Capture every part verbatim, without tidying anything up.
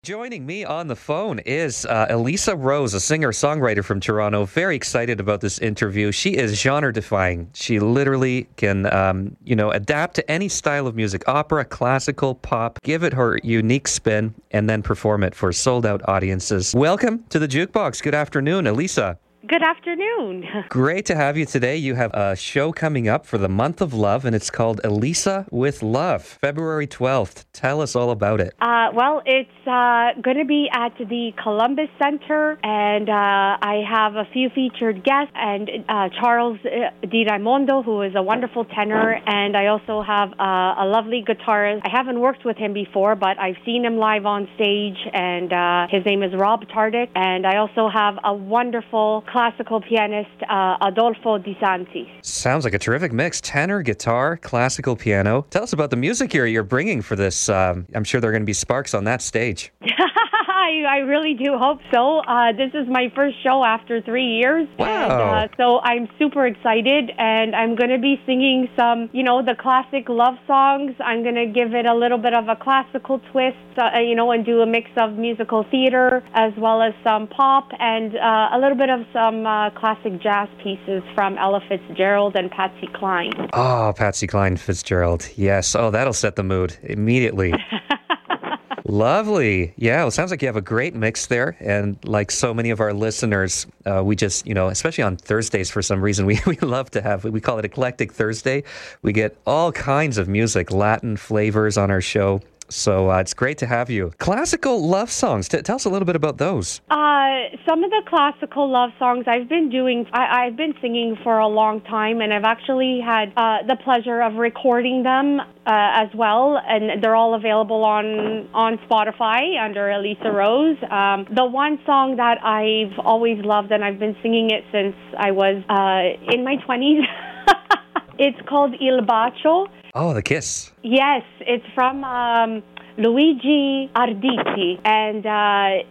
Joining me on the phone is uh, Elisa Rose, a singer-songwriter from Toronto. Very excited about this interview. She is genre-defying. She literally can, um, you know, adapt to any style of music, opera, classical, pop, give it her unique spin, and then perform it for sold-out audiences. Welcome to the Jukebox. Good afternoon, Elisa. Good afternoon. Great to have you today. You have a show coming up for the month of love, and it's called Elisa with Love, February twelfth. Tell us all about it. Uh, well, it's uh, going to be at the Columbus Center, and uh, I have a few featured guests, and uh, Charles Di Raimondo, who is a wonderful tenor, and I also have uh, a lovely guitarist. I haven't worked with him before, but I've seen him live on stage, and uh, his name is Rob Tardik, and I also have a wonderful classical pianist, uh, Adolfo Di Santi. Sounds like a terrific mix. Tenor, guitar, classical piano. Tell us about the music here you're bringing for this. Um, I'm sure there are going to be sparks on that stage. I, I really do hope so. Uh, this is my first show after three years. Wow. And, uh, so I'm super excited, and I'm going to be singing some, you know, the classic love songs. I'm going to give it a little bit of a classical twist, uh, you know, and do a mix of musical theater as well as some pop and uh, a little bit of some uh, classic jazz pieces from Ella Fitzgerald and Patsy Cline. Oh, Patsy Cline Fitzgerald. Yes. Oh, that'll set the mood immediately. Lovely. Yeah, well, it sounds like you have a great mix there. And like so many of our listeners, uh, we just, you know, especially on Thursdays for some reason, we, we love to have, we call it Eclectic Thursday. We get all kinds of music, Latin flavors on our show. So uh, it's great to have you. Classical love songs. T- tell us a little bit about those. Uh, some of the classical love songs I've been doing, I- I've been singing for a long time, and I've actually had uh, the pleasure of recording them uh, as well, and they're all available on, on Spotify under Elisa Rose. Um, the one song that I've always loved, and I've been singing it since I was uh, in my twenties, it's called Il Bacio. Oh, The Kiss. Yes, it's from um, Luigi Arditi, and uh,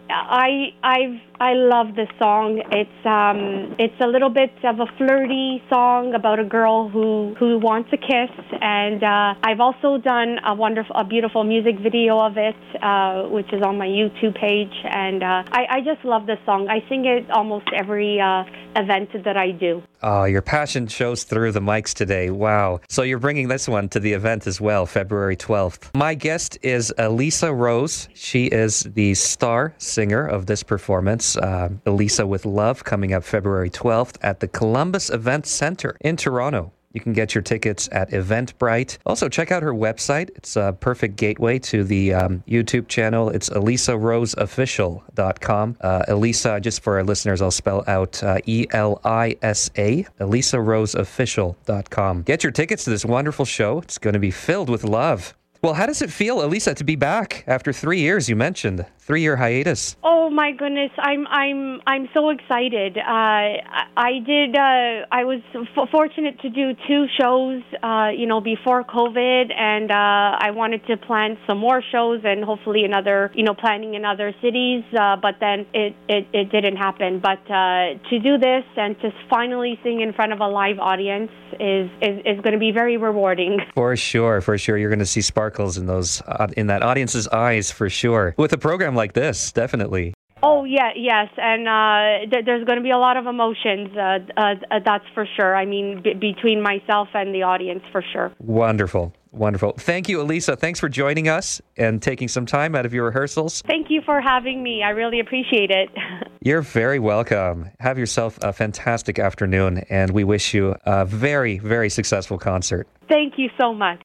I I've I love this song. It's um it's a little bit of a flirty song about a girl who who wants a kiss, and uh, I've also done a wonderful, a beautiful music video of it, uh, which is on my YouTube page, and uh, I I just love this song. I sing it almost every uh, event that I do. Oh, your passion shows through the mics today. Wow. So you're bringing this one to the event as well, February twelfth. My guest is Elisa Rose. She is the star singer of this performance, uh, Elisa with Love, coming up February twelfth at the Columbus Event Center in Toronto. You can get your tickets at Eventbrite. Also, check out her website. It's a perfect gateway to the um, YouTube channel. It's elisa rose official dot com. Uh, Elisa, just for our listeners, I'll spell out uh, E L I S A, elisa rose official dot com. Get your tickets to this wonderful show. It's going to be filled with love. Well, how does it feel, Elisa, to be back after three years? You mentioned three-year hiatus. Oh my goodness, I'm I'm I'm so excited. Uh, I, I did. Uh, I was f- fortunate to do two shows, uh, you know, before COVID, and uh, I wanted to plan some more shows and hopefully another, you know, planning in other cities. Uh, but then it, it, it didn't happen. But uh, to do this and to finally sing in front of a live audience is is, is going to be very rewarding. For sure, for sure, you're going to see sparkles in those uh, in that audience's eyes, for sure. With a program like this, definitely. Oh, yeah, yes, and uh, th- there's going to be a lot of emotions, uh, uh, uh, that's for sure. I mean, b- between myself and the audience, for sure. Wonderful, wonderful. Thank you, Elisa. Thanks for joining us and taking some time out of your rehearsals. Thank you for having me. I really appreciate it. You're very welcome. Have yourself a fantastic afternoon, and we wish you a very, very successful concert. Thank you so much.